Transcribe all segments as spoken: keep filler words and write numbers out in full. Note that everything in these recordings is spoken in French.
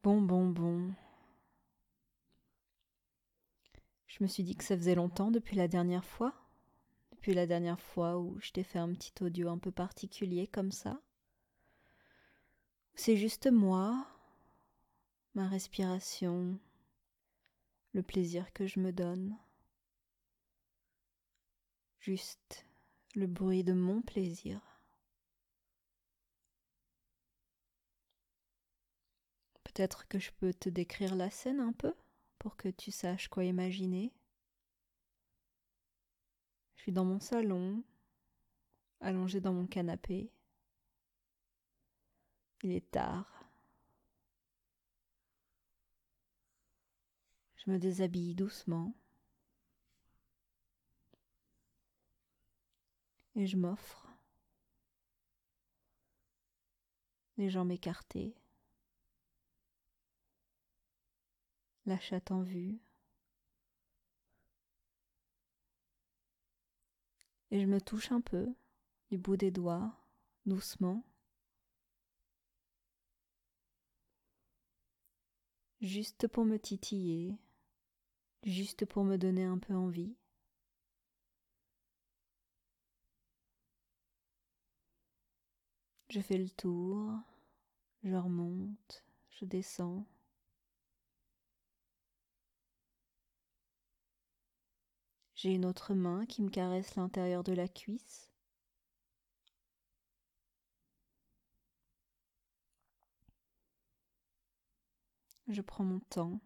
Bon, bon, bon. Je me suis dit que ça faisait longtemps depuis la dernière fois. Depuis la dernière fois où je t'ai fait un petit audio un peu particulier comme ça. C'est juste moi, ma respiration, le plaisir que je me donne. Juste le bruit de mon plaisir. Peut-être que je peux te décrire la scène un peu pour que tu saches quoi imaginer. Je suis dans mon salon, allongée dans mon canapé. Il est tard. Je me déshabille doucement et je m'offre, les jambes écartées, la chatte en vue, et je me touche un peu du bout des doigts, doucement, juste pour me titiller, juste pour me donner un peu envie. Je fais le tour, je remonte, je descends. J'ai une autre main qui me caresse l'intérieur de la cuisse. Je prends mon temps.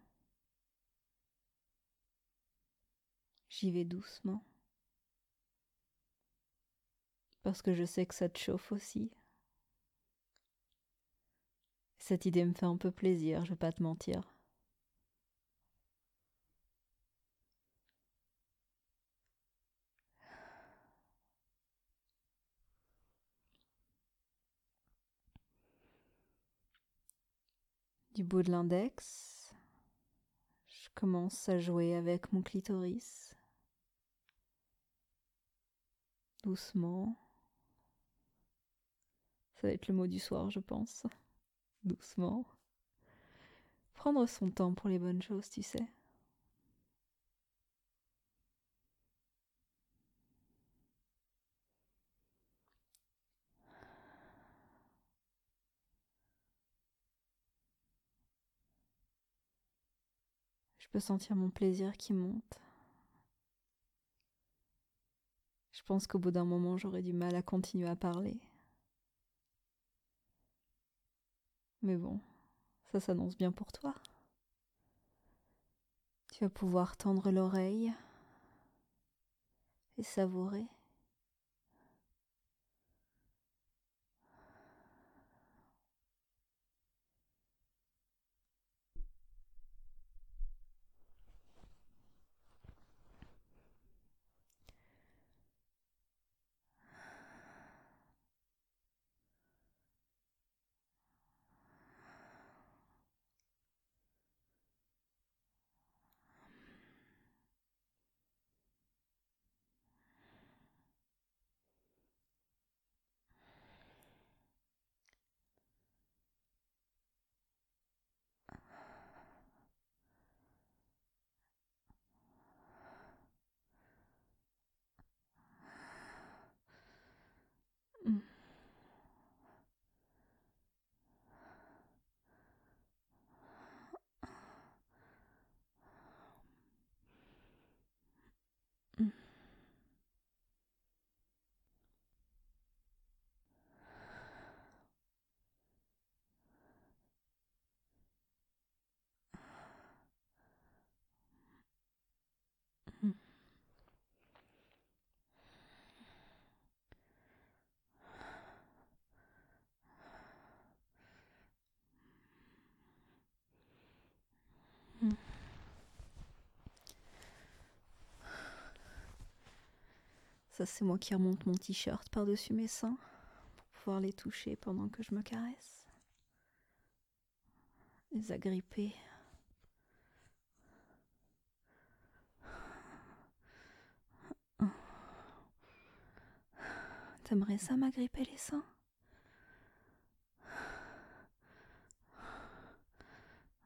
J'y vais doucement. Parce que je sais que ça te chauffe aussi. Cette idée me fait un peu plaisir, je vais pas te mentir. Du bout de l'index, je commence à jouer avec mon clitoris. Doucement. Ça va être le mot du soir, je pense. Doucement. Prendre son temps pour les bonnes choses, tu sais. Je peux sentir mon plaisir qui monte. Je pense qu'au bout d'un moment, j'aurais du mal à continuer à parler. Mais bon, ça s'annonce bien pour toi. Tu vas pouvoir tendre l'oreille et savourer. Mm. Mm. Mm. Mm. Ça, c'est moi qui remonte mon t-shirt par-dessus mes seins pour pouvoir les toucher pendant que je me caresse. Les agripper. T'aimerais ça m'agripper les seins?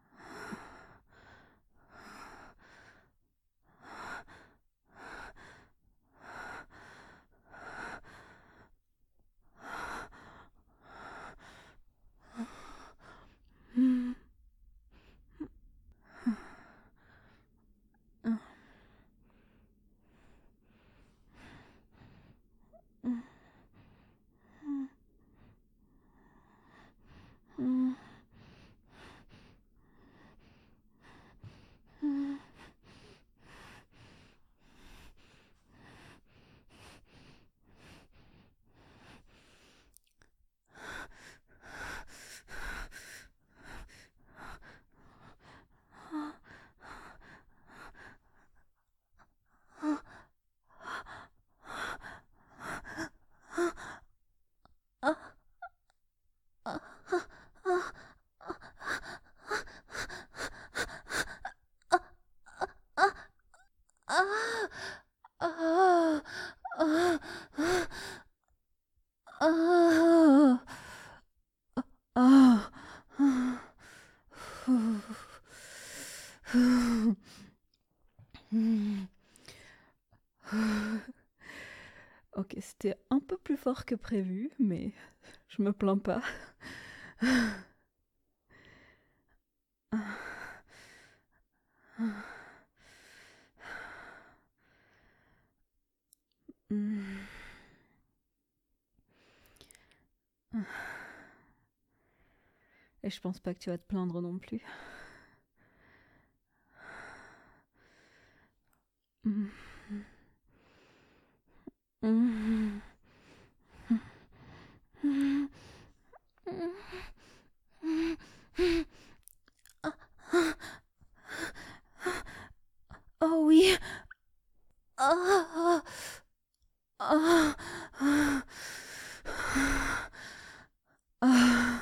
Ah, ah, ah. Ok, c'était un peu plus fort que prévu, mais je me plains pas. Et je pense pas que tu vas te plaindre non plus. Oh oui. Ah, ah, ah, ah.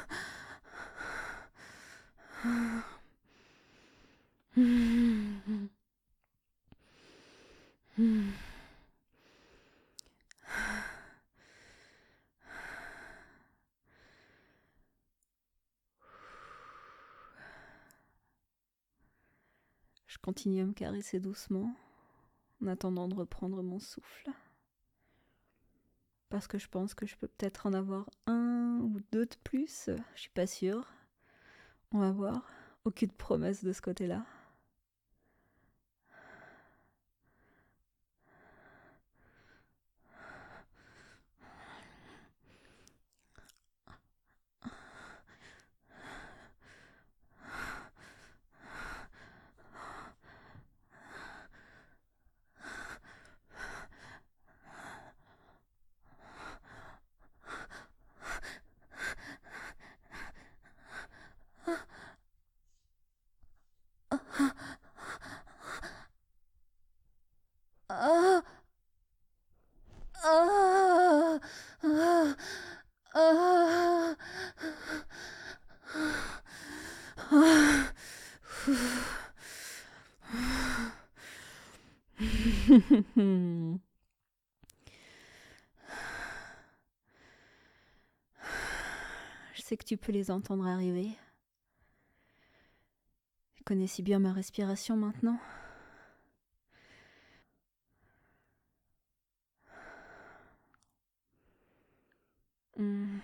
Je continue à me caresser doucement, en attendant de reprendre mon souffle. Parce que je pense que je peux peut-être en avoir un ou deux de plus, je suis pas sûre. On va voir. Aucune promesse de ce côté-là. Ah, ah, ah, ah, ah. Je sais que tu peux les entendre arriver. Tu connais si bien ma respiration maintenant. Hmm.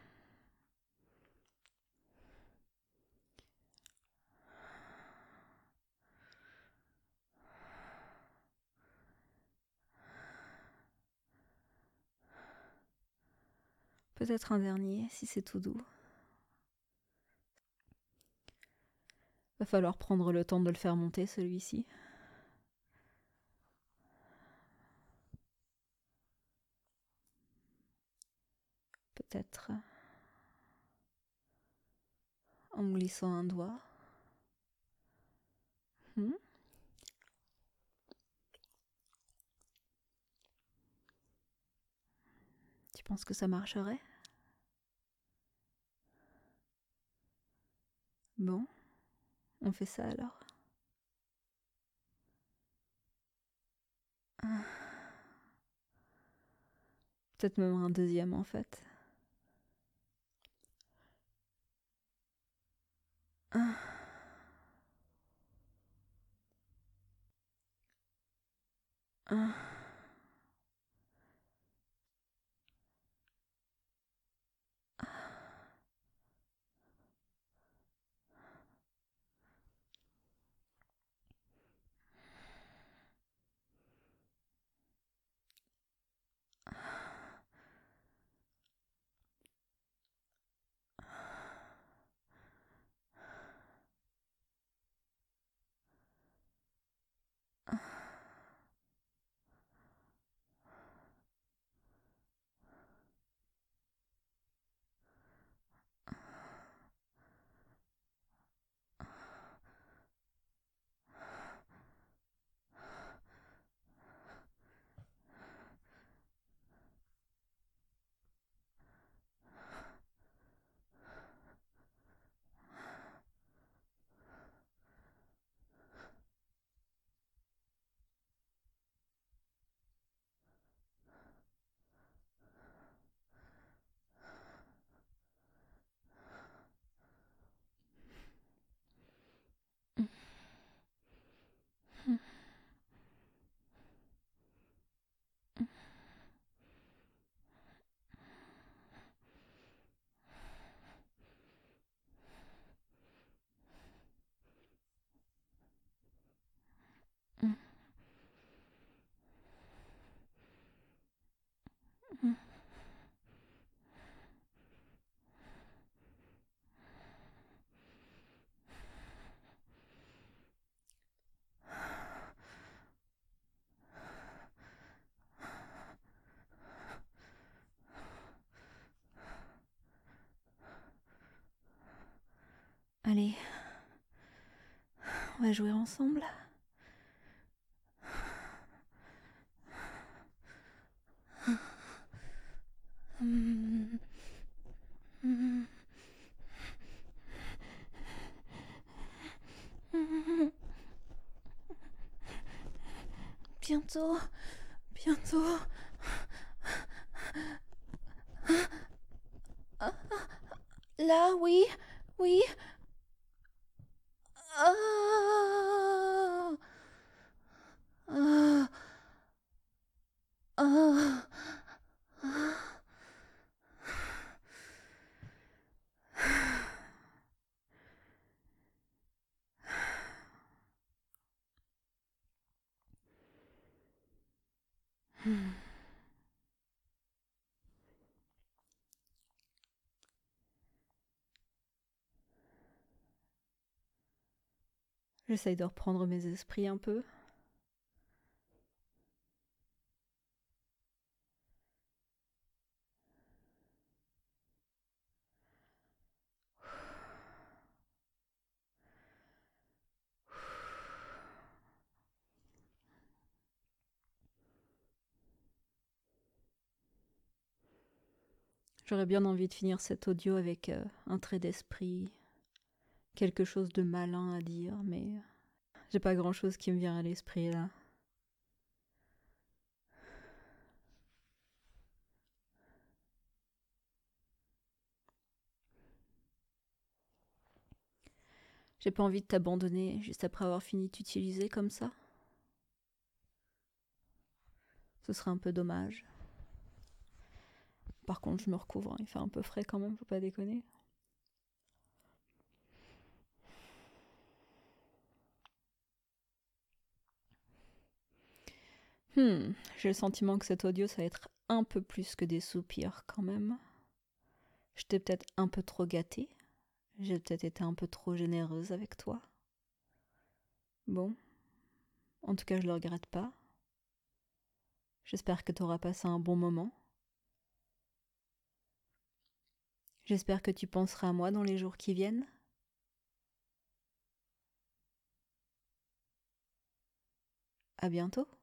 Peut-être un dernier, si c'est tout doux. Va falloir prendre le temps de le faire monter, celui-ci. Peut-être en me glissant un doigt. Hmm. Tu penses que ça marcherait? Bon, on fait ça alors. Ah. Peut-être même un deuxième en fait. Ah. Ah. Allez, on va jouer ensemble. Bientôt, bientôt. Là, oui, oui. Ah, ah, ah, ah. J'essaye de reprendre mes esprits un peu. J'aurais bien envie de finir cet audio avec euh, un trait d'esprit, quelque chose de malin à dire, mais j'ai pas grand chose qui me vient à l'esprit là. J'ai pas envie de t'abandonner juste après avoir fini de t'utiliser comme ça. Ce serait un peu dommage. Par contre, je me recouvre, hein. Il fait un peu frais quand même, faut pas déconner. Hmm, j'ai le sentiment que cet audio, ça va être un peu plus que des soupirs quand même. Je t'ai peut-être un peu trop gâtée. J'ai peut-être été un peu trop généreuse avec toi. Bon, en tout cas, je le regrette pas. J'espère que tu auras passé un bon moment. J'espère que tu penseras à moi dans les jours qui viennent. À bientôt.